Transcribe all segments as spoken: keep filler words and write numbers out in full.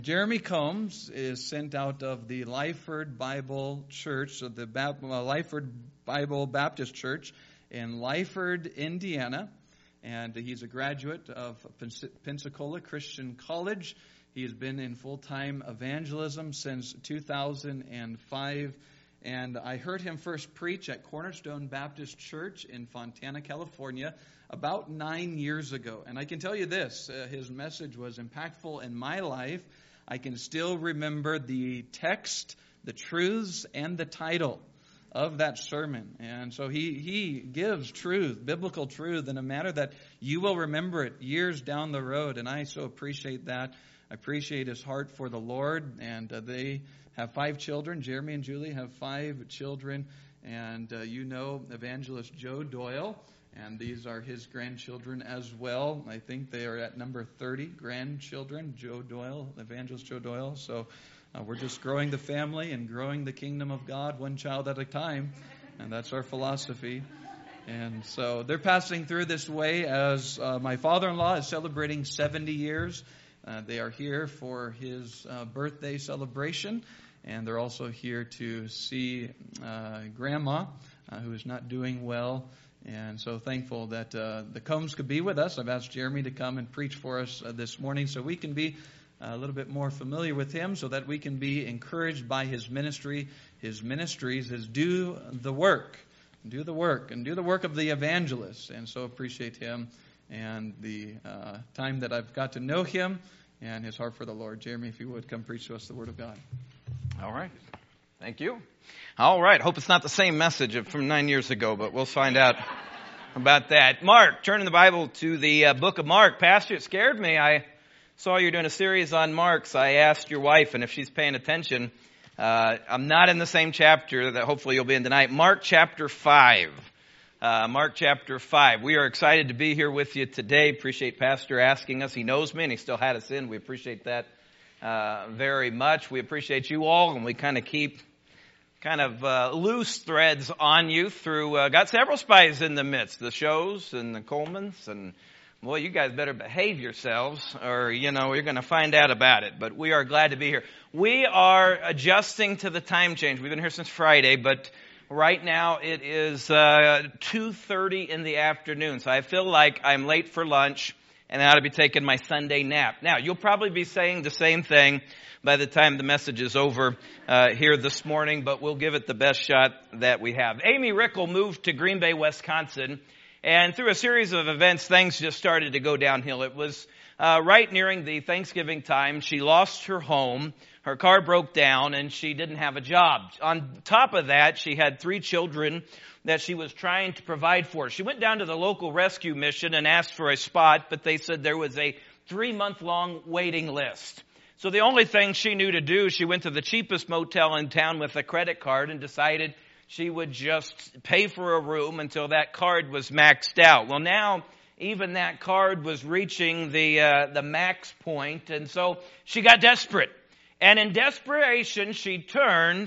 Jeremy Combs is sent out of the Lyford Bible Church, of the Ba- uh, Lyford Bible Baptist Church in Lyford, Indiana. And he's a graduate of Pensacola Christian College. He has been in full-time evangelism since two thousand five. And I heard him first preach at Cornerstone Baptist Church in Fontana, California, about nine years ago. And I can tell you this, uh, his message was impactful in my life. I can still remember the text, the truths, and the title of that sermon. And so he, he gives truth, biblical truth, in a manner that you will remember it years down the road. And I so appreciate that. I appreciate his heart for the Lord. And uh, they have five children. Jeremy and Julie have five children. And uh, you know Evangelist Joe Doyle. And these are his grandchildren as well. I think they are at number thirty grandchildren, Joe Doyle, Evangelist Joe Doyle. So uh, we're just growing the family and growing the kingdom of God one child at a time. And that's our philosophy. And so they're passing through this way as uh, my father-in-law is celebrating seventy years. Uh, they are here for his uh, birthday celebration. And they're also here to see uh, Grandma, uh, who is not doing well. And so thankful that uh, the Combs could be with us. I've asked Jeremy to come and preach for us uh, this morning so we can be a little bit more familiar with him, so that we can be encouraged by his ministry. His ministries is do the work, do the work, and do the work of the evangelist. And so appreciate him and the uh, time that I've got to know him and his heart for the Lord. Jeremy, if you would, come preach to us the Word of God. All right. Thank you. All right. Hope it's not the same message from nine years ago, but we'll find out about that. Mark, turn in the Bible to the uh, book of Mark. Pastor, it scared me. I saw you're doing a series on Marks. I asked your wife, and if she's paying attention, uh, I'm not in the same chapter that hopefully you'll be in tonight. Mark chapter five. Uh, Mark chapter five. We are excited to be here with you today. Appreciate Pastor asking us. He knows me, and he still had us in. We appreciate that uh, very much. We appreciate you all, and we kind of keep kind of uh, loose threads on you through, uh, got several spies in the midst, the shows and the Colemans, and boy, you guys better behave yourselves or, you know, you're going to find out about it. But we are glad to be here. We are adjusting to the time change. We've been here since Friday, but right now it is uh, two thirty in the afternoon. So I feel like I'm late for lunch and I ought to be taking my Sunday nap. Now, you'll probably be saying the same thing by the time the message is over uh, here this morning, but we'll give it the best shot that we have. Amy Rickle moved to Green Bay, Wisconsin, and through a series of events, things just started to go downhill. It was uh, right nearing the Thanksgiving time. She lost her home, her car broke down, and she didn't have a job. On top of that, she had three children that she was trying to provide for. She went down to the local rescue mission and asked for a spot, but they said there was a three-month-long waiting list. So the only thing she knew to do, she went to the cheapest motel in town with a credit card and decided she would just pay for a room until that card was maxed out. Well, now even that card was reaching the uh, the max point, and so she got desperate. And in desperation, she turned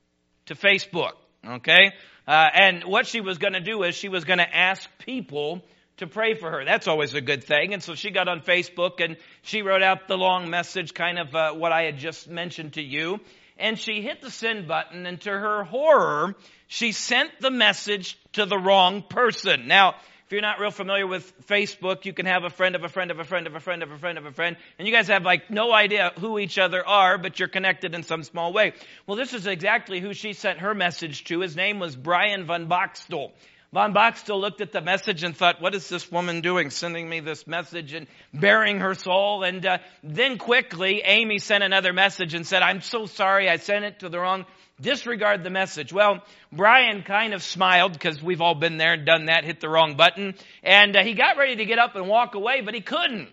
to Facebook, okay? Uh, and what she was going to do is she was going to ask people to pray for her. That's always a good thing. And so she got on Facebook and she wrote out the long message, kind of uh, what I had just mentioned to you. And she hit the send button, and to her horror, she sent the message to the wrong person. Now, if you're not real familiar with Facebook, you can have a friend of a friend of a friend of a friend of a friend of a friend, and you guys have like no idea who each other are, but you're connected in some small way. Well, this is exactly who she sent her message to. His name was Brian Van Boxtel. Von Boxtel looked at the message and thought, what is this woman doing, sending me this message and bearing her soul? And uh, then quickly, Amy sent another message and said, I'm so sorry, I sent it to the wrong, disregard the message. Well, Brian kind of smiled, because we've all been there and done that, hit the wrong button. And uh, he got ready to get up and walk away, but he couldn't.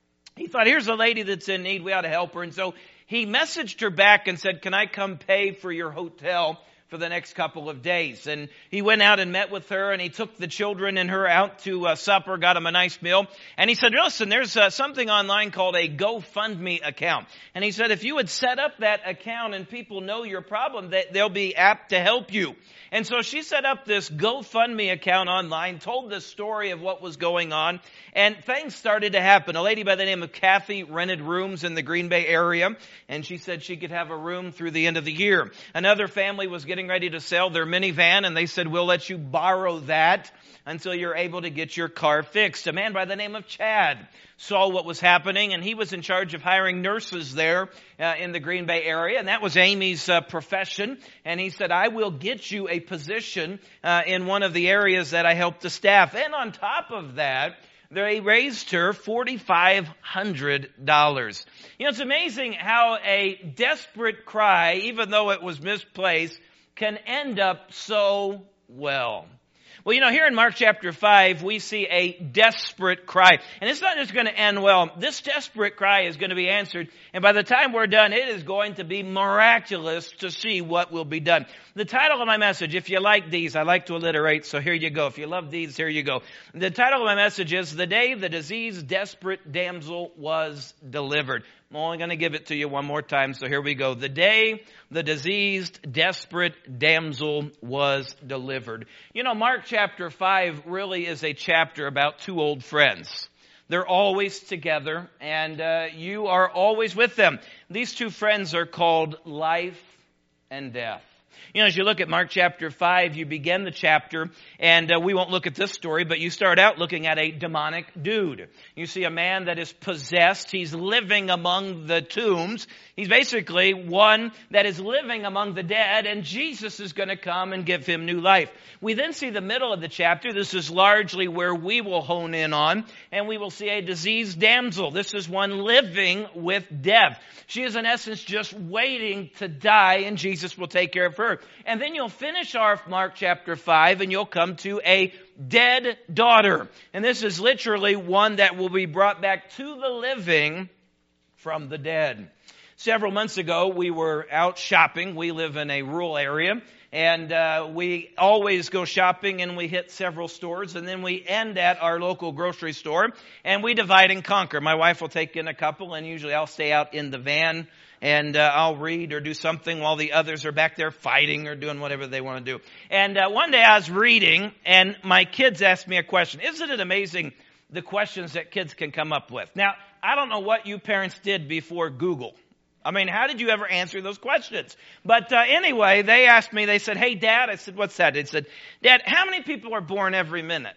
He thought, here's a lady that's in need, we ought to help her. And so he messaged her back and said, can I come pay for your hotel for the next couple of days. And he went out and met with her, and he took the children and her out to uh, supper, got them a nice meal. And he said, listen, there's uh, something online called a GoFundMe account. And he said, if you would set up that account and people know your problem, that they'll be apt to help you. And so she set up this GoFundMe account online, told the story of what was going on, and things started to happen. A lady by the name of Kathy rented rooms in the Green Bay area, and she said she could have a room through the end of the year. Another family was getting ready to sell their minivan, and they said, we'll let you borrow that until you're able to get your car fixed. A man by the name of Chad saw what was happening, and he was in charge of hiring nurses there uh, in the Green Bay area, and that was Amy's uh, profession. And he said, I will get you a position uh, in one of the areas that I help to staff. And on top of that, they raised her four thousand five hundred dollars. You know, it's amazing how a desperate cry, even though it was misplaced, can end up so well. Well, you know, here in Mark chapter five, we see a desperate cry. And it's not just going to end well. This desperate cry is going to be answered. And by the time we're done, it is going to be miraculous to see what will be done. The title of my message, if you like these, I like to alliterate, so here you go. If you love these, here you go. The title of my message is, The Day the Diseased Desperate Damsel Was Delivered. I'm only going to give it to you one more time, so here we go. The day the diseased, desperate damsel was delivered. You know, Mark chapter five really is a chapter about two old friends. They're always together, and uh, you are always with them. These two friends are called life and death. You know, as you look at Mark chapter five, you begin the chapter, and uh, we won't look at this story, but you start out looking at a demonic dude. You see a man that is possessed. He's living among the tombs. He's basically one that is living among the dead, and Jesus is going to come and give him new life. We then see the middle of the chapter. This is largely where we will hone in on, and we will see a diseased damsel. This is one living with death. She is in essence just waiting to die, and Jesus will take care of her. And then you'll finish off Mark chapter five, and you'll come to a dead daughter. And this is literally one that will be brought back to the living from the dead. Several months ago, we were out shopping. We live in a rural area, and uh, we always go shopping, and we hit several stores, and then we end at our local grocery store, and we divide and conquer. My wife will take in a couple, and usually I'll stay out in the van, and uh, I'll read or do something while the others are back there fighting or doing whatever they want to do. And uh, one day I was reading, and my kids asked me a question. Isn't it amazing the questions that kids can come up with? Now, I don't know what you parents did before Google. I mean, how did you ever answer those questions? But uh, anyway, they asked me, they said, hey, Dad. I said, what's that? They said, Dad, how many people are born every minute?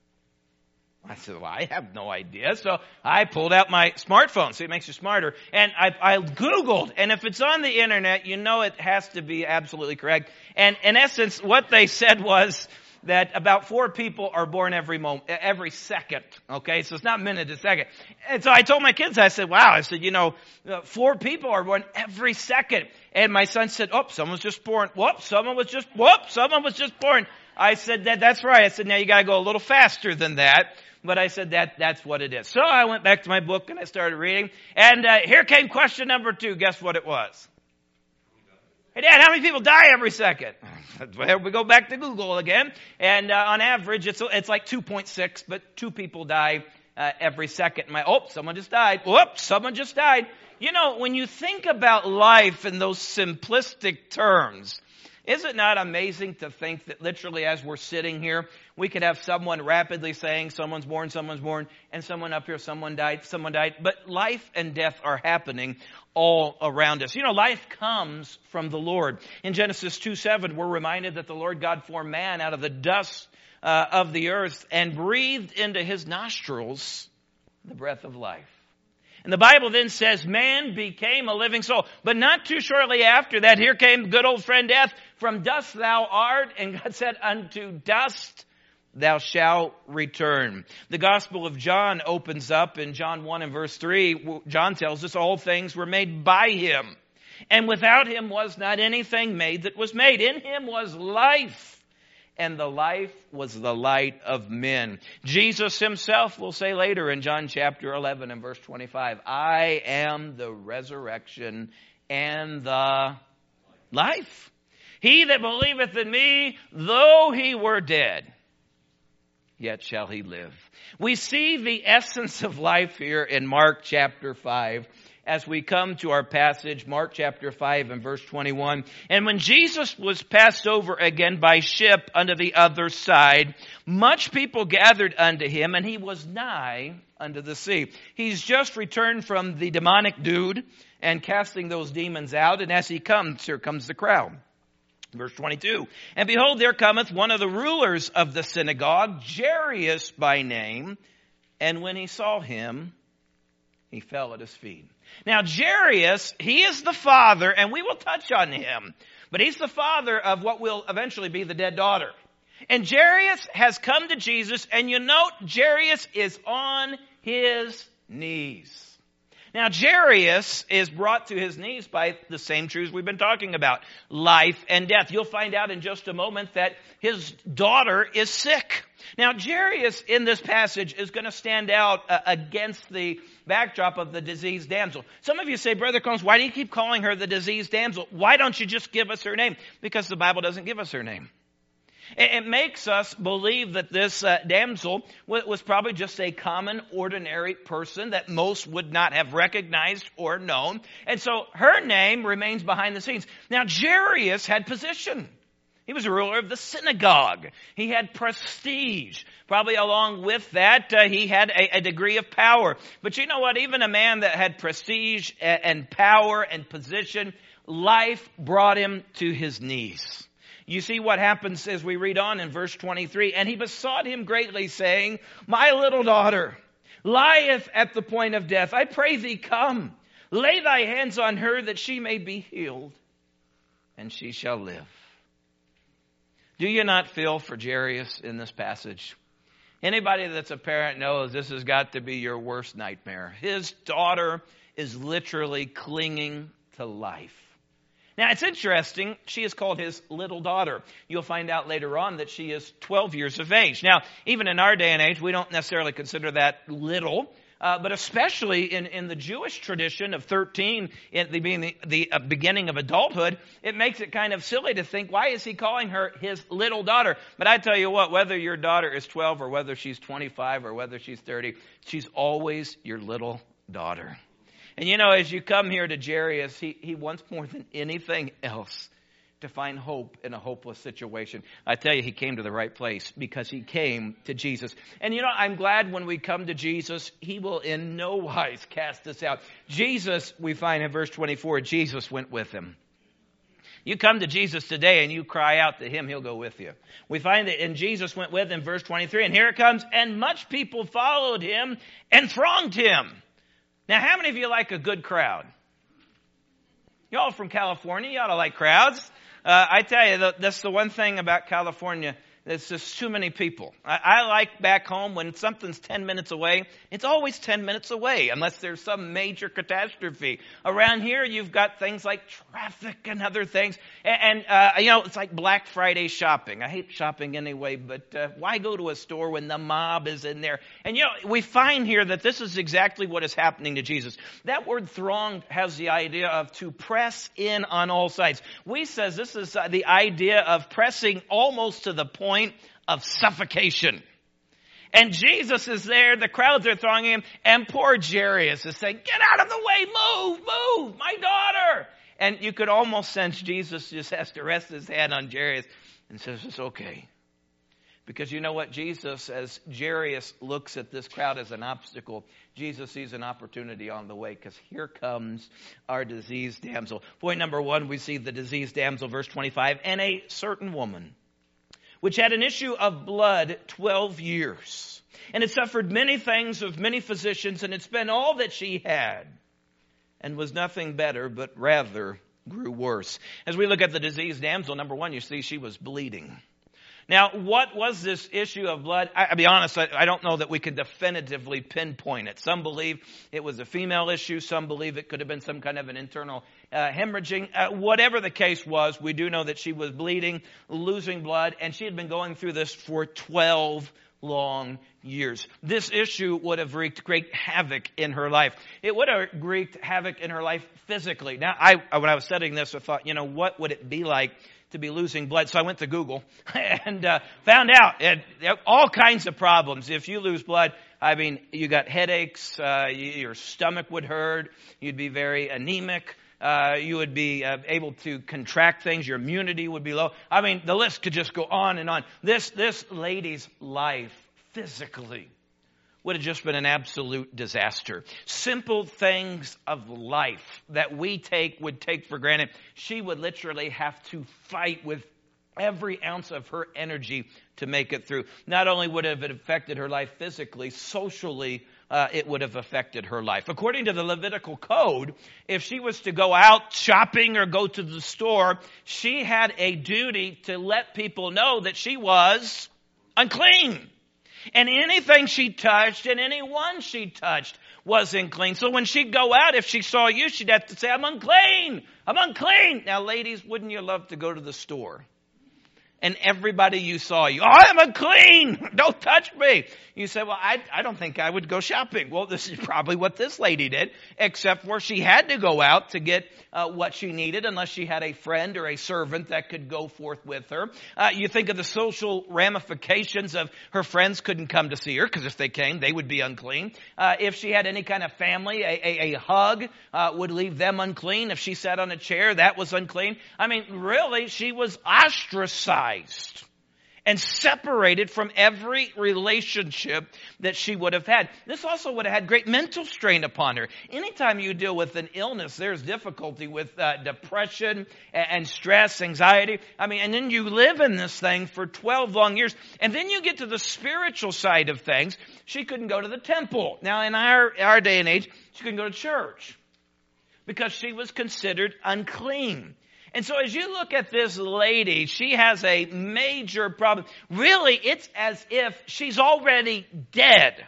I said, well, I have no idea. So I pulled out my smartphone. See, it makes you smarter. And I, I Googled. And if it's on the internet, you know it has to be absolutely correct. And in essence, what they said was that about four people are born every moment, every second. Okay, so it's not minute, it's second. And so I told my kids, I said, wow, I said, you know, four people are born every second. And my son said, oh, someone was just born. Whoop, someone was just, whoop, someone was just born. I said, that, that's right. I said, now you got to go a little faster than that. But I said, that that's what it is. So I went back to my book and I started reading. And uh, here came question number two. Guess what it was? Hey, Dad, how many people die every second? Well, we go back to Google again. And uh, on average, it's it's like two point six, but two people die uh, every second. My, oh, someone just died. Whoops, someone just died. You know, when you think about life in those simplistic terms, is it not amazing to think that literally as we're sitting here, we could have someone rapidly saying, someone's born, someone's born, and someone up here, someone died, someone died. But life and death are happening all around us. You know, life comes from the Lord. In Genesis two seven, we're reminded that the Lord God formed man out of the dust uh, of the earth and breathed into his nostrils the breath of life. And the Bible then says man became a living soul. But not too shortly after that, here came good old friend death. From dust thou art, and God said, unto dust thou shalt return. The Gospel of John opens up in John one and verse three. John tells us all things were made by him. And without him was not anything made that was made. In him was life. And the life was the light of men. Jesus himself will say later in John chapter eleven and verse twenty-five, I am the resurrection and the life. He that believeth in me, though he were dead, yet shall he live. We see the essence of life here in Mark chapter five as we come to our passage, Mark chapter five and verse twenty-one. And when Jesus was passed over again by ship unto the other side, much people gathered unto him, and he was nigh unto the sea. He's just returned from the demonic dude and casting those demons out, and as he comes, here comes the crowd. Verse twenty-two, and behold, there cometh one of the rulers of the synagogue, Jairus by name, and when he saw him, he fell at his feet. Now, Jairus, he is the father, and we will touch on him, but he's the father of what will eventually be the dead daughter. And Jairus has come to Jesus, and you note Jairus is on his knees. Now, Jairus is brought to his knees by the same truths we've been talking about, life and death. You'll find out in just a moment that his daughter is sick. Now, Jairus in this passage is going to stand out uh, against the backdrop of the diseased damsel. Some of you say, Brother Combs, why do you keep calling her the diseased damsel? Why don't you just give us her name? Because the Bible doesn't give us her name. It makes us believe that this uh, damsel was probably just a common, ordinary person that most would not have recognized or known. And so her name remains behind the scenes. Now, Jairus had position. He was a ruler of the synagogue. He had prestige. Probably along with that, uh, he had a, a degree of power. But you know what? Even a man that had prestige and, and power and position, life brought him to his knees. You see what happens as we read on in verse twenty-three. And he besought him greatly, saying, My little daughter lieth at the point of death. I pray thee, come, lay thy hands on her, that she may be healed, and she shall live. Do you not feel for Jairus in this passage? Anybody that's a parent knows this has got to be your worst nightmare. His daughter is literally clinging to life. Now, it's interesting, she is called his little daughter. You'll find out later on that she is twelve years of age. Now, even in our day and age, we don't necessarily consider that little, uh, but especially in, in the Jewish tradition of thirteen, in the, being the, the uh, beginning of adulthood, it makes it kind of silly to think, why is he calling her his little daughter? But I tell you what, whether your daughter is twelve or whether she's twenty-five or whether she's thirty, she's always your little daughter. And you know, as you come here to Jairus, he, he wants more than anything else to find hope in a hopeless situation. I tell you, he came to the right place because he came to Jesus. And you know, I'm glad when we come to Jesus, he will in no wise cast us out. Jesus, we find in verse twenty-four, Jesus went with him. You come to Jesus today and you cry out to him, he'll go with you. We find that in Jesus went with him, verse twenty-three, and here it comes, and much people followed him and thronged him. Now, how many of you like a good crowd? Y'all from California, you ought to like crowds. Uh, I tell you, that's the one thing about California. There's just too many people. I, I like back home when something's ten minutes away, it's always ten minutes away unless there's some major catastrophe. Around here, you've got things like traffic and other things. And, and uh, you know, it's like Black Friday shopping. I hate shopping anyway, but uh, why go to a store when the mob is in there? And, you know, we find here that this is exactly what is happening to Jesus. That word thronged has the idea of to press in on all sides. We says this is uh, the idea of pressing almost to the point of suffocation. And Jesus is there, the crowds are thronging him, and poor Jairus is saying, get out of the way, move, move, my daughter. And you could almost sense Jesus just has to rest his hand on Jairus and says, it's okay. Because you know what? Jesus, as Jairus looks at this crowd as an obstacle, Jesus sees an opportunity on the way, because here comes our diseased damsel. Point number one, we see the diseased damsel, verse twenty-five, and a certain woman, which had an issue of blood twelve years, and had suffered many things of many physicians, and had spent all that she had, and was nothing better, but rather grew worse. As we look at the diseased damsel, number one, you see she was bleeding. Now, what was this issue of blood? I, I'll be honest, I, I don't know that we could definitively pinpoint it. Some believe it was a female issue. Some believe it could have been some kind of an internal uh, hemorrhaging. Uh, whatever the case was, we do know that she was bleeding, losing blood, and she had been going through this for twelve long years. This issue would have wreaked great havoc in her life. It would have wreaked havoc in her life physically. Now, I when I was studying this, I thought, you know, what would it be like to be losing blood? So I went to Google and uh, found out it, all kinds of problems. If you lose blood, I mean, you got headaches, uh, your stomach would hurt, you'd be very anemic. Uh, you would be uh, able to contract things. Your immunity would be low. I mean, the list could just go on and on. This this lady's life physically would have just been an absolute disaster. Simple things of life that we take would take for granted. She would literally have to fight with every ounce of her energy to make it through. Not only would it have affected her life physically, socially, uh, it would have affected her life. According to the Levitical code, if she was to go out shopping or go to the store, she had a duty to let people know that she was unclean. And anything she touched and anyone she touched was unclean. So when she'd go out, if she saw you, she'd have to say, I'm unclean. I'm unclean. Now, ladies, wouldn't you love to go to the store? And everybody you saw you, oh, I'm unclean. Don't touch me. You say, well, I, I don't think I would go shopping. Well, this is probably what this lady did, except where she had to go out to get uh, what she needed, unless she had a friend or a servant that could go forth with her. Uh, you think of the social ramifications of her friends couldn't come to see her, because if they came, they would be unclean. Uh, if she had any kind of family, a, a, a hug uh, would leave them unclean. If she sat on a chair, that was unclean. I mean, really, she was ostracized and separated from every relationship that she would have had. This also would have had great mental strain upon her. Anytime you deal with an illness, there's difficulty with uh, depression and, and stress, anxiety. I mean, and then you live in this thing for twelve long years. And then you get to the spiritual side of things. She couldn't go to the temple. Now, in our, our day and age, she couldn't go to church because she was considered unclean. And so as you look at this lady, she has a major problem. Really, it's as if she's already dead.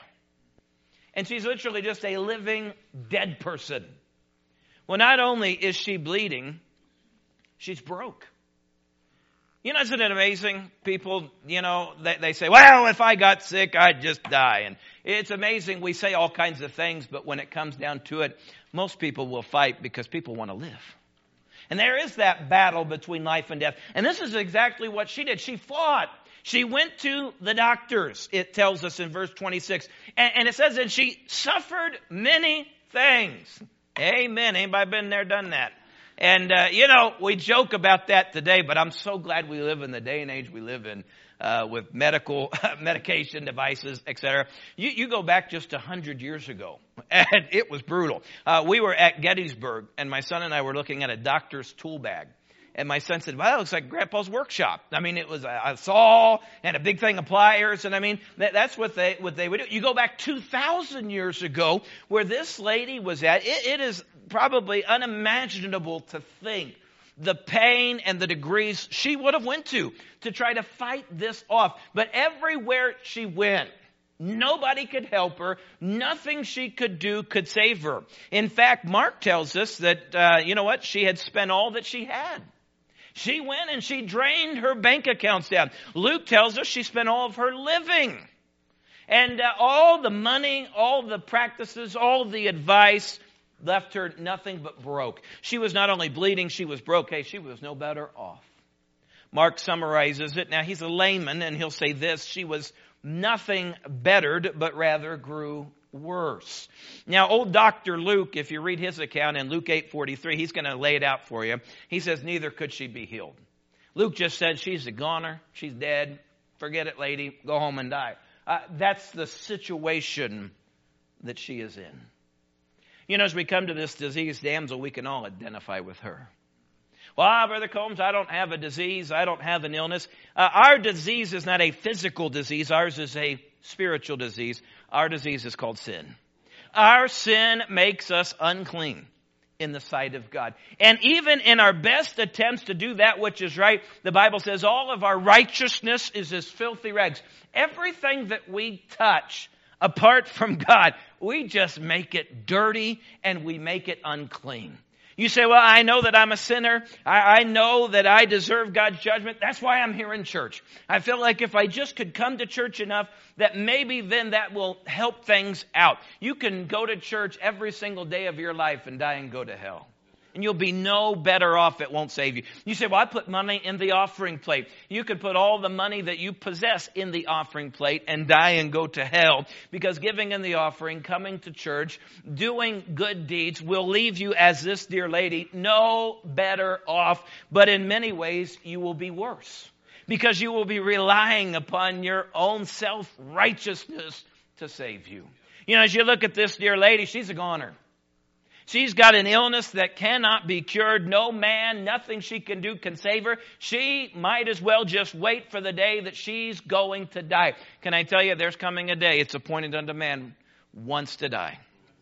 And she's literally just a living dead person. Well, not only is she bleeding, she's broke. You know, isn't it amazing? People, you know, they, they say, well, if I got sick, I'd just die. And it's amazing. We say all kinds of things, but when it comes down to it, most people will fight because people want to live. And there is that battle between life and death. And this is exactly what she did. She fought. She went to the doctors, it tells us in verse twenty-six. And, and it says that she suffered many things. Amen. Anybody been there, done that? And, uh, you know, we joke about that today, but I'm so glad we live in the day and age we live in. Uh, with medical medication devices, et cetera. You, you go back just a hundred years ago, and it was brutal. Uh, we were at Gettysburg, and my son and I were looking at a doctor's tool bag. And my son said, well, that looks like Grandpa's workshop. I mean, it was a, a saw and a big thing of pliers. And I mean, that, that's what they what they would do. You go back two thousand years ago, where this lady was at, it, it is probably unimaginable to think the pain and the degrees she would have went to to try to fight this off. But everywhere she went, nobody could help her. Nothing she could do could save her. In fact, Mark tells us that, uh, you know what? She had spent all that she had. She went and she drained her bank accounts down. Luke tells us she spent all of her living. And uh, all the money, all the practices, all the advice left her nothing but broke. She was not only bleeding, she was broke. Hey, she was no better off. Mark summarizes it. Now, he's a layman, and he'll say this: she was nothing bettered, but rather grew worse. Now, old Doctor Luke, if you read his account in Luke eight forty-three, he's going to lay it out for you. He says, neither could she be healed. Luke just said, she's a goner. She's dead. Forget it, lady. Go home and die. Uh, that's the situation that she is in. You know, as we come to this diseased damsel, we can all identify with her. Well, ah, Brother Combs, I don't have a disease. I don't have an illness. Uh, our disease is not a physical disease. Ours is a spiritual disease. Our disease is called sin. Our sin makes us unclean in the sight of God. And even in our best attempts to do that which is right, the Bible says all of our righteousness is as filthy rags. Everything that we touch apart from God, we just make it dirty and we make it unclean. You say, well, I know that I'm a sinner. I, I know that I deserve God's judgment. That's why I'm here in church. I feel like if I just could come to church enough, that maybe then that will help things out. You can go to church every single day of your life and die and go to hell. And you'll be no better off. It won't save you. You say, well, I put money in the offering plate. You could put all the money that you possess in the offering plate and die and go to hell. Because giving in the offering, coming to church, doing good deeds will leave you, as this dear lady, no better off. But in many ways, you will be worse. Because you will be relying upon your own self-righteousness to save you. You know, as you look at this dear lady, she's a goner. She's got an illness that cannot be cured. No man, nothing she can do can save her. She might as well just wait for the day that she's going to die. Can I tell you, there's coming a day, it's appointed unto man once to die.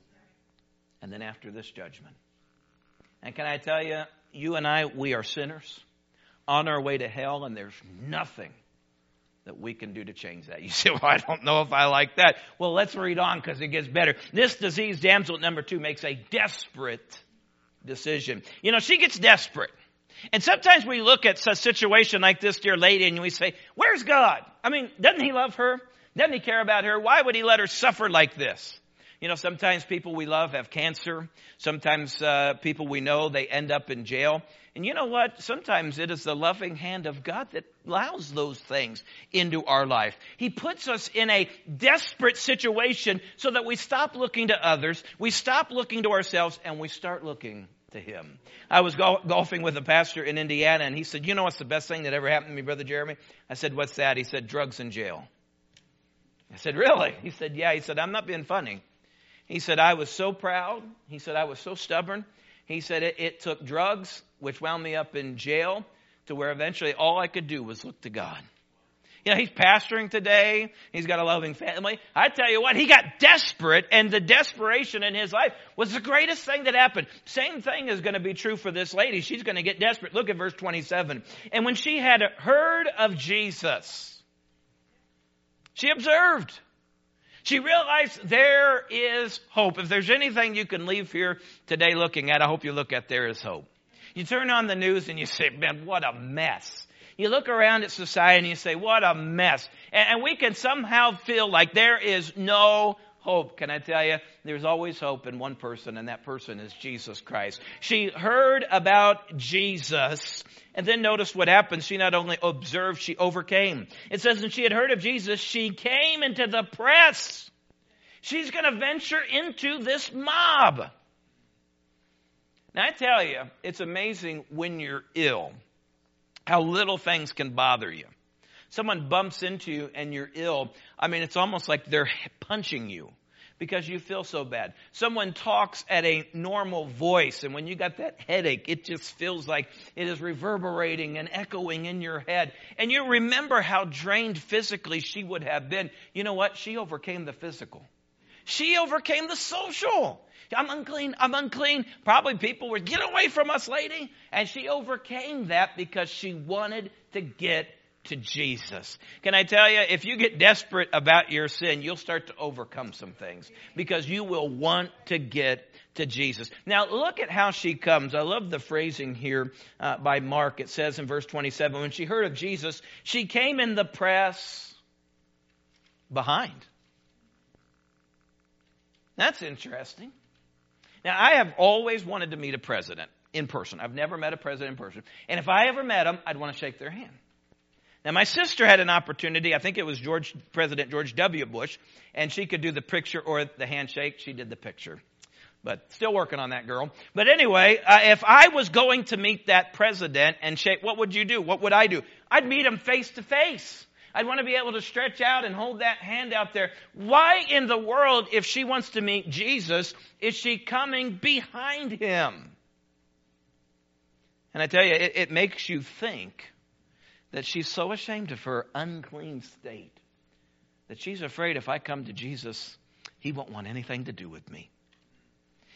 And then after this judgment. And can I tell you, you and I, we are sinners on our way to hell, and there's nothing that we can do to change that. You say, well, I don't know if I like that. Well, let's read on because it gets better. This diseased damsel, number two, makes a desperate decision. You know, she gets desperate. And sometimes we look at a situation like this dear lady and we say, where's God? I mean, doesn't he love her? Doesn't he care about her? Why would he let her suffer like this? You know, sometimes people we love have cancer. Sometimes uh, people we know, they end up in jail. And you know what? Sometimes it is the loving hand of God that allows those things into our life. He puts us in a desperate situation so that we stop looking to others, we stop looking to ourselves, and we start looking to him. I was gol- golfing with a pastor in Indiana, and he said, you know what's the best thing that ever happened to me, Brother Jeremy? I said, what's that? He said, drugs in jail. I said, really? He said, yeah. He said, I'm not being funny. He said, I was so proud. He said, I was so stubborn. He said, it, it took drugs, which wound me up in jail, to where eventually all I could do was look to God. You know, he's pastoring today. He's got a loving family. I tell you what, he got desperate, and the desperation in his life was the greatest thing that happened. Same thing is going to be true for this lady. She's going to get desperate. Look at verse twenty-seven. And when she had heard of Jesus, she observed. She realized there is hope. If there's anything you can leave here today looking at, I hope you look at there is hope. You turn on the news and you say, man, what a mess. You look around at society and you say, what a mess. And, and we can somehow feel like there is no hope. Can I tell you, there's always hope in one person, and that person is Jesus Christ. She heard about Jesus, and then notice what happens. She not only observed, she overcame. It says, when she had heard of Jesus, she came into the press. She's going to venture into this mob. Now, I tell you, it's amazing when you're ill, how little things can bother you. Someone bumps into you and you're ill. I mean, it's almost like they're punching you because you feel so bad. Someone talks at a normal voice, and when you got that headache, it just feels like it is reverberating and echoing in your head. And you remember how drained physically she would have been. You know what? She overcame the physical. She overcame the social. I'm unclean, I'm unclean. Probably people were, get away from us, lady. And she overcame that because she wanted to get to Jesus. Can I tell you, if you get desperate about your sin, you'll start to overcome some things because you will want to get to Jesus. Now, look at how she comes. I love the phrasing here uh, by Mark. It says in verse twenty-seven, when she heard of Jesus, she came in the press behind. That's interesting. Now, I have always wanted to meet a president in person. I've never met a president in person. And if I ever met him, I'd want to shake their hand. Now, my sister had an opportunity. I think it was George, President George W. Bush, and she could do the picture or the handshake. She did the picture. But still working on that, girl. But anyway, uh, if I was going to meet that president and shake, what would you do? What would I do? I'd meet him face to face. I'd want to be able to stretch out and hold that hand out there. Why in the world, if she wants to meet Jesus, is she coming behind him? And I tell you, it, it makes you think that she's so ashamed of her unclean state that she's afraid if I come to Jesus, he won't want anything to do with me.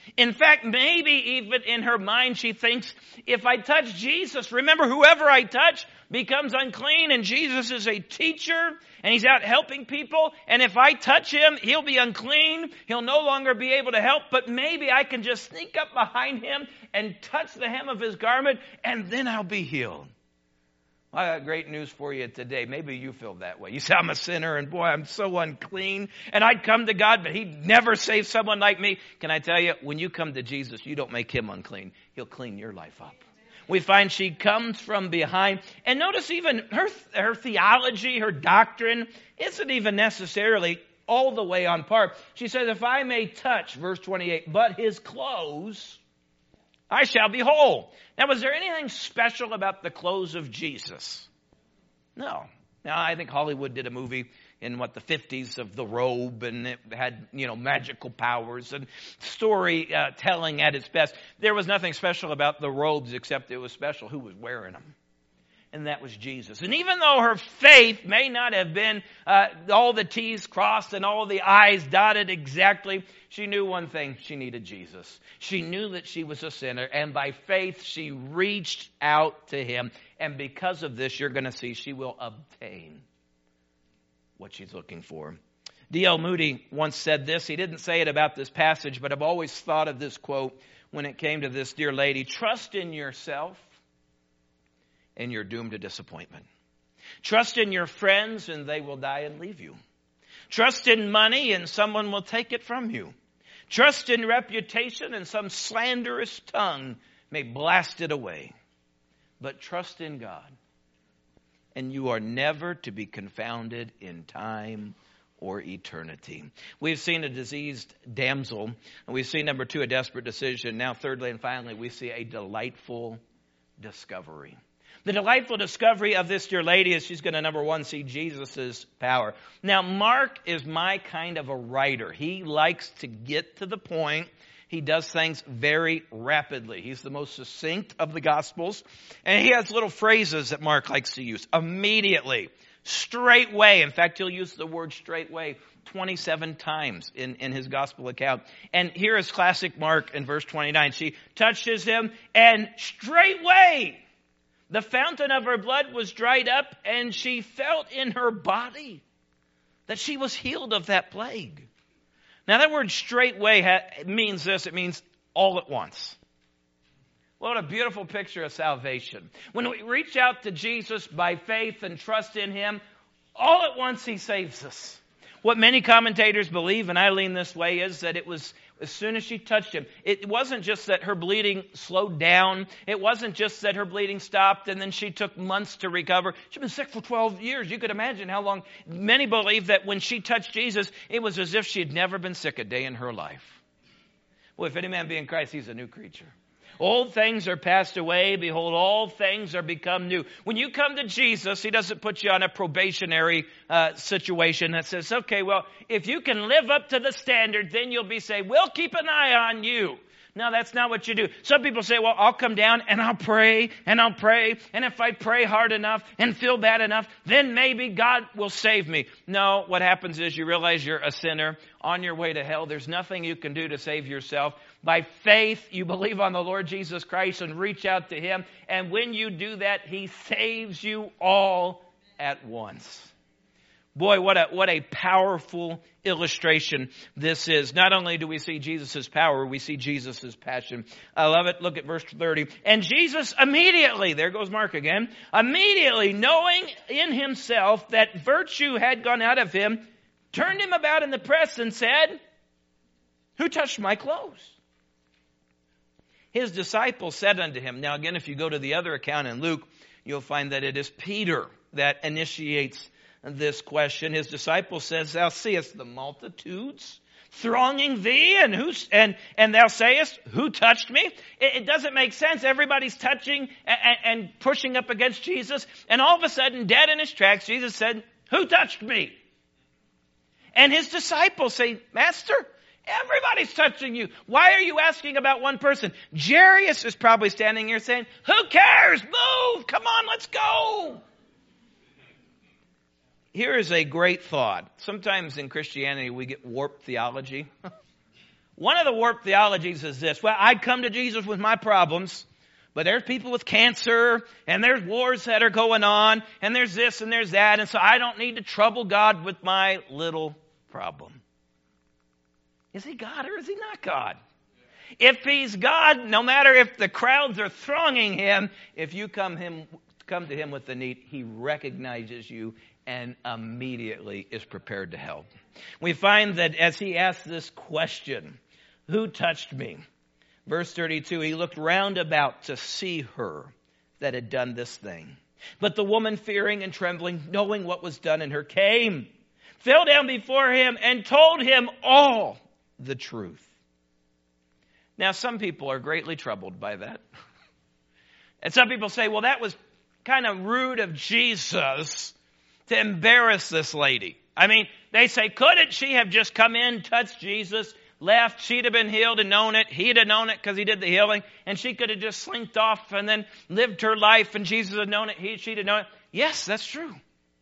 In fact, maybe even in her mind she thinks, if I touch Jesus, remember, whoever I touch becomes unclean, and Jesus is a teacher and he's out helping people, and if I touch him, he'll be unclean. He'll no longer be able to help, but maybe I can just sneak up behind him and touch the hem of his garment, and then I'll be healed. I got great news for you today. Maybe you feel that way. You say, I'm a sinner, and boy, I'm so unclean, and I'd come to God, but he'd never save someone like me. Can I tell you, when you come to Jesus, you don't make him unclean. He'll clean your life up. We find she comes from behind. And notice even her, her theology, her doctrine, isn't even necessarily all the way on par. She says, if I may touch, verse twenty-eight, but his clothes, I shall be whole. Now, was there anything special about the clothes of Jesus? No. Now, I think Hollywood did a movie in, what, the fifties of the robe, and it had, you know, magical powers and storytelling uh, at its best. There was nothing special about the robes except it was special who was wearing them. And that was Jesus. And even though her faith may not have been uh, all the T's crossed and all the I's dotted exactly, she knew one thing: she needed Jesus. She knew that she was a sinner, and by faith she reached out to him. And because of this, you're going to see she will obtain what she's looking for. D L Moody once said this. He didn't say it about this passage, but I've always thought of this quote when it came to this dear lady. Trust in yourself, and you're doomed to disappointment. Trust in your friends, and they will die and leave you. Trust in money, and someone will take it from you. Trust in reputation, and some slanderous tongue may blast it away. But trust in God, and you are never to be confounded in time or eternity. We've seen a diseased damsel, and we've seen, number two, a desperate decision. Now, thirdly and finally, we see a delightful discovery. The delightful discovery of this dear lady is she's going to, number one, see Jesus' power. Now, Mark is my kind of a writer. He likes to get to the point. He does things very rapidly. He's the most succinct of the Gospels. And he has little phrases that Mark likes to use. Immediately. Straightway. In fact, he'll use the word straightway twenty-seven times in, in his Gospel account. And here is classic Mark in verse twenty-nine. She touches him, and straightway the fountain of her blood was dried up, and she felt in her body that she was healed of that plague. Now, that word straightway ha- means this. It means all at once. What a beautiful picture of salvation. When we reach out to Jesus by faith and trust in him, all at once he saves us. What many commentators believe, and I lean this way, is that it was as soon as she touched him. It wasn't just that her bleeding slowed down. It wasn't just that her bleeding stopped and then she took months to recover. She'd been sick for twelve years. You could imagine how long. Many believe that when she touched Jesus, it was as if she had never been sick a day in her life. Well, if any man be in Christ, he's a new creature. Old things are passed away. Behold, all things are become new. When you come to Jesus, he doesn't put you on a probationary uh, situation that says, okay, well, if you can live up to the standard, then you'll be saved. We'll keep an eye on you. No, that's not what you do. Some people say, well, I'll come down and I'll pray and I'll pray. And if I pray hard enough and feel bad enough, then maybe God will save me. No, what happens is you realize you're a sinner on your way to hell. There's nothing you can do to save yourself. By faith, you believe on the Lord Jesus Christ and reach out to him. And when you do that, he saves you all at once. Boy, what a what a powerful illustration this is. Not only do we see Jesus' power, we see Jesus' passion. I love it. Look at verse thirty. And Jesus immediately, there goes Mark again, immediately knowing in himself that virtue had gone out of him, turned him about in the press and said, who touched my clothes? His disciples said unto him. Now again, if you go to the other account in Luke, you'll find that it is Peter that initiates this question. His disciple says, thou seest the multitudes thronging thee, and who's and and thou sayest, who touched me? It, it doesn't make sense. Everybody's touching and, and pushing up against Jesus, and all of a sudden, dead in his tracks, Jesus said, who touched me? And his disciples say, Master, everybody's touching you. Why are you asking about one person? Jairus is probably standing here saying, who cares? Move! Come on, let's go! Here is a great thought. Sometimes in Christianity we get warped theology. One of the warped theologies is this. Well, I come to Jesus with my problems, but there's people with cancer, and there's wars that are going on, and there's this and there's that, and so I don't need to trouble God with my little problem. Is he God or is he not God? If he's God, no matter if the crowds are thronging him, if you come him come to him with the need, he recognizes you and immediately is prepared to help. We find that as he asks this question, who touched me? Verse thirty-two, he looked round about to see her that had done this thing. But the woman, fearing and trembling, knowing what was done in her, came, fell down before him, and told him all the truth. Now, some people are greatly troubled by that. And some people say, well, that was kind of rude of Jesus to embarrass this lady. I mean, they say, couldn't she have just come in, touched Jesus, left, she'd have been healed and known it, he'd have known it because he did the healing, and she could have just slinked off and then lived her life, and Jesus had known it, he, she'd have known it. Yes, that's true.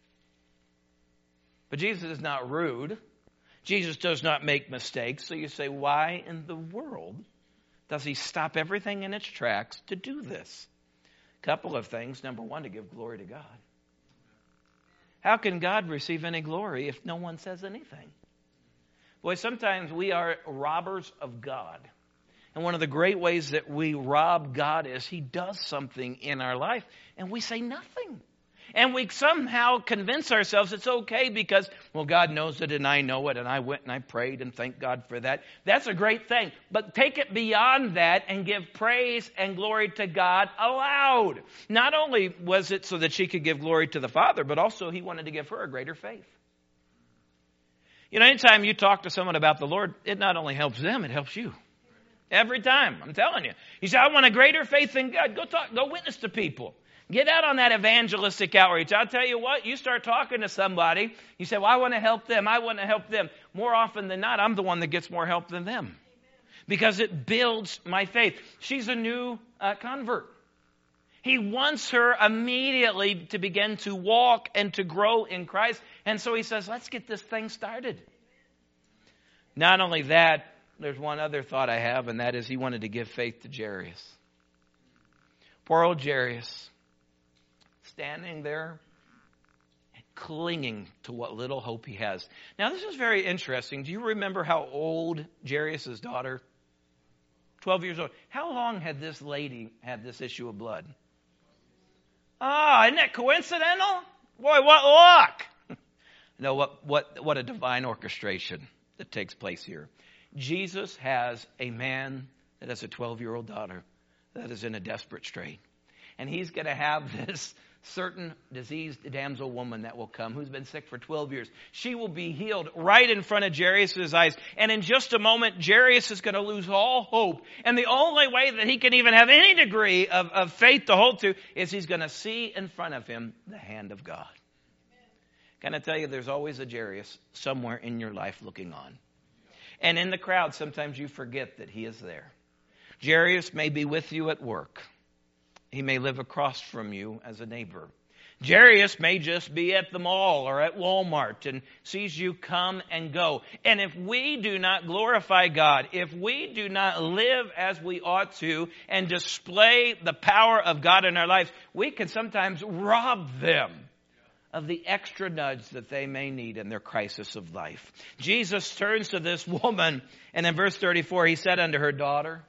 But Jesus is not rude. Jesus does not make mistakes. So you say, why in the world does he stop everything in its tracks to do this? A couple of things. Number one, to give glory to God. How can God receive any glory if no one says anything? Boy, sometimes we are robbers of God. And one of the great ways that we rob God is he does something in our life and we say nothing. And we somehow convince ourselves it's okay because, well, God knows it and I know it and I went and I prayed and thank God for that. That's a great thing. But take it beyond that and give praise and glory to God aloud. Not only was it so that she could give glory to the Father, but also he wanted to give her a greater faith. You know, anytime you talk to someone about the Lord, it not only helps them, it helps you. Every time, I'm telling you. You say, I want a greater faith in God. Go talk, go witness to people. Get out on that evangelistic outreach. I'll tell you what, you start talking to somebody, you say, well, I want to help them. I want to help them. More often than not, I'm the one that gets more help than them. Because it builds my faith. She's a new uh, convert. He wants her immediately to begin to walk and to grow in Christ. And so he says, let's get this thing started. Not only that, there's one other thought I have, and that is he wanted to give faith to Jairus. Poor old Jairus. Standing there, clinging to what little hope he has. Now, this is very interesting. Do you remember how old Jairus' daughter? twelve years old. How long had this lady had this issue of blood? Ah, isn't that coincidental? Boy, what luck! No, what, what, what a divine orchestration that takes place here. Jesus has a man that has a twelve-year-old daughter that is in a desperate strait. And he's going to have this certain diseased damsel woman that will come who's been sick for twelve years. She will be healed right in front of Jairus' eyes. And in just a moment, Jairus is going to lose all hope. And the only way that he can even have any degree of, of faith to hold to is he's going to see in front of him the hand of God. Can I tell you, there's always a Jairus somewhere in your life looking on. And in the crowd, sometimes you forget that he is there. Jairus may be with you at work. He may live across from you as a neighbor. Jairus may just be at the mall or at Walmart and sees you come and go. And if we do not glorify God, if we do not live as we ought to and display the power of God in our lives, we can sometimes rob them of the extra nudge that they may need in their crisis of life. Jesus turns to this woman, and in verse thirty-four, he said unto her, daughter,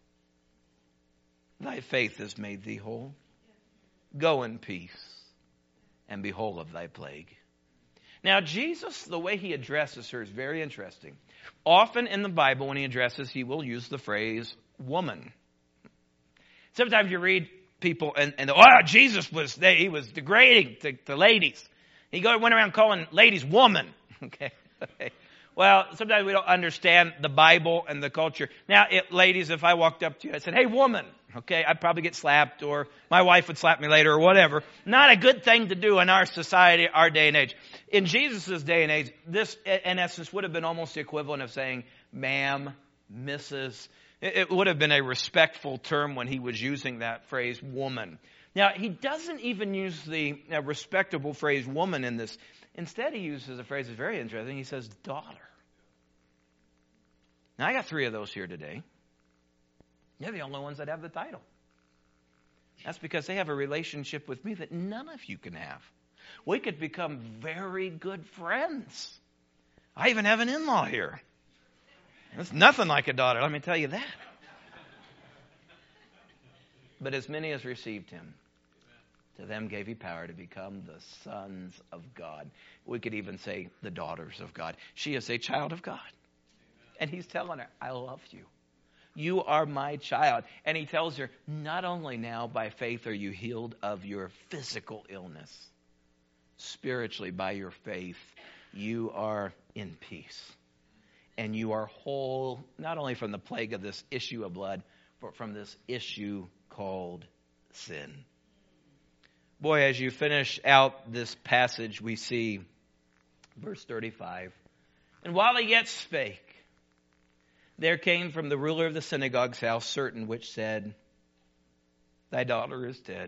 thy faith has made thee whole. Go in peace and be whole of thy plague. Now, Jesus, the way he addresses her is very interesting. Often in the Bible, when he addresses, he will use the phrase woman. Sometimes you read people and, and oh, Jesus was, they, he was degrading to, to ladies. He go, went around calling ladies woman. Okay. Well, sometimes we don't understand the Bible and the culture. Now, it, ladies, if I walked up to you, I said, hey, woman, okay, I'd probably get slapped or my wife would slap me later or whatever. Not a good thing to do in our society, our day and age. In Jesus' day and age, this, in essence, would have been almost the equivalent of saying, ma'am, Missus It, it would have been a respectful term when he was using that phrase, woman. Now, he doesn't even use the uh, respectable phrase, woman, in this. Instead, he uses a phrase that's very interesting. He says, daughter. Now, I got three of those here today. They're the only ones that have the title. That's because they have a relationship with me that none of you can have. We could become very good friends. I even have an in-law here. It's nothing like a daughter, let me tell you that. But as many as received him, to them gave he power to become the sons of God. We could even say the daughters of God. She is a child of God. And he's telling her, I love you. You are my child. And he tells her, not only now by faith are you healed of your physical illness, spiritually by your faith, you are in peace. And you are whole, not only from the plague of this issue of blood, but from this issue called sin. Boy, as you finish out this passage, we see verse thirty-five. And while he yet spake, there came from the ruler of the synagogue's house certain which said, thy daughter is dead.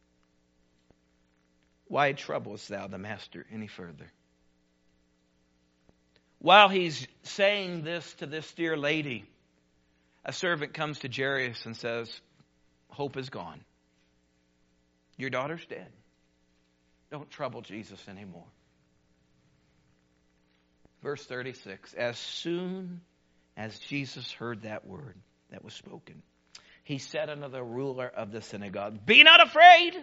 Why troublest thou the master any further? While he's saying this to this dear lady, a servant comes to Jairus and says, hope is gone. Your daughter's dead. Don't trouble Jesus anymore. Verse thirty-six, as soon as Jesus heard that word that was spoken, he said unto the ruler of the synagogue, be not afraid,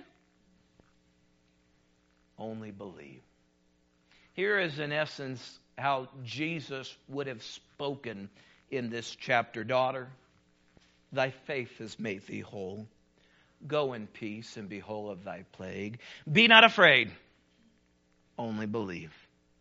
only believe. Here is in essence how Jesus would have spoken in this chapter. Daughter, thy faith has made thee whole. Go in peace and be whole of thy plague. Be not afraid, only believe.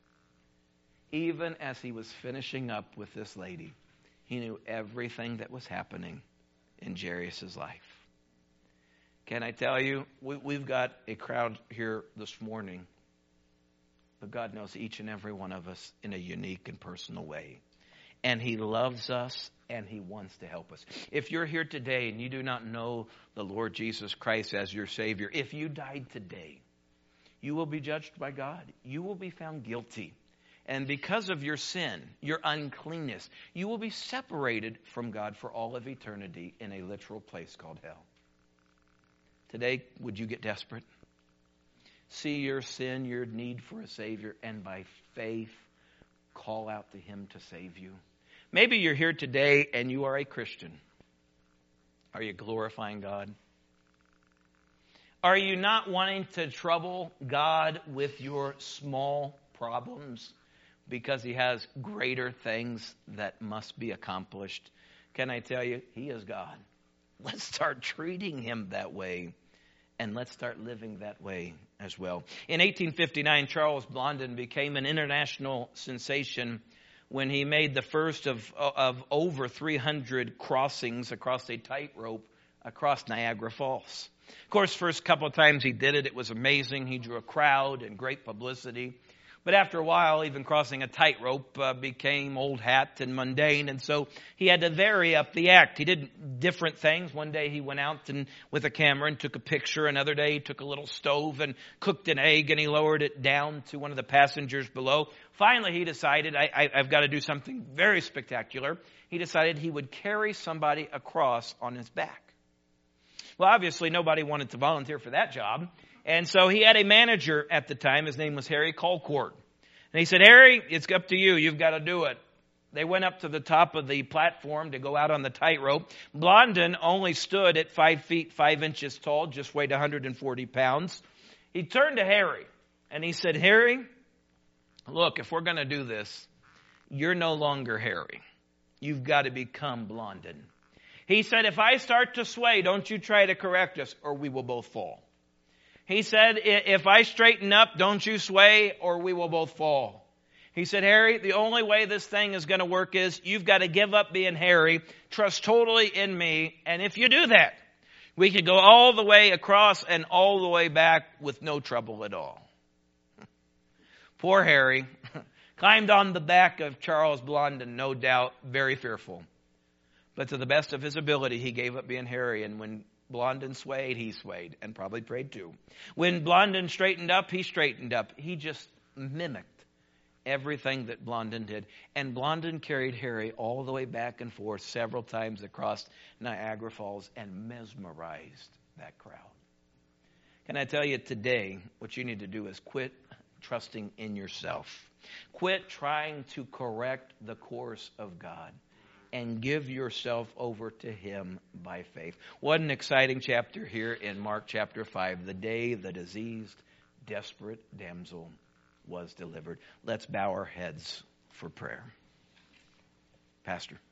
Even as he was finishing up with this lady, he knew everything that was happening in Jairus' life. Can I tell you, we, we've got a crowd here this morning, but God knows each and every one of us in a unique and personal way. And he loves us and he wants to help us. If you're here today and you do not know the Lord Jesus Christ as your Savior, if you died today, you will be judged by God. You will be found guilty. And because of your sin, your uncleanness, you will be separated from God for all of eternity in a literal place called hell. Today, would you get desperate? See your sin, your need for a Savior, and by faith, call out to him to save you. Maybe you're here today and you are a Christian. Are you glorifying God? Are you not wanting to trouble God with your small problems because he has greater things that must be accomplished? Can I tell you, he is God. Let's start treating him that way, and let's start living that way as well. In eighteen fifty-nine, Charles Blondin became an international sensation when he made the first of, of over three hundred crossings across a tightrope across Niagara Falls. Of course, first couple of times he did it, it was amazing. He drew a crowd and great publicity. But after a while, even crossing a tightrope uh, became old hat and mundane, and so he had to vary up the act. He did different things. One day he went out and with a camera and took a picture. Another day he took a little stove and cooked an egg, and he lowered it down to one of the passengers below. Finally, he decided, I, I, I've got to do something very spectacular. He decided he would carry somebody across on his back. Well, obviously, nobody wanted to volunteer for that job. And so he had a manager at the time. His name was Harry Colcourt. And he said, Harry, it's up to you. You've got to do it. They went up to the top of the platform to go out on the tightrope. Blondin only stood at five feet, five inches tall, just weighed one hundred forty pounds. He turned to Harry and he said, Harry, look, if we're going to do this, you're no longer Harry. You've got to become Blondin. He said, if I start to sway, don't you try to correct us or we will both fall. He said, if I straighten up, don't you sway or we will both fall. He said, Harry, the only way this thing is going to work is you've got to give up being Harry, trust totally in me, and if you do that, we could go all the way across and all the way back with no trouble at all. Poor Harry climbed on the back of Charles Blondin, no doubt very fearful. But to the best of his ability, he gave up being Harry, and when Blondin swayed, he swayed, and probably prayed too. When Blondin straightened up, he straightened up. He just mimicked everything that Blondin did. And Blondin carried Harry all the way back and forth several times across Niagara Falls and mesmerized that crowd. Can I tell you today, what you need to do is quit trusting in yourself. Quit trying to correct the course of God and give yourself over to Him by faith. What an exciting chapter here in Mark chapter five, the day the diseased, desperate damsel was delivered. Let's bow our heads for prayer. Pastor.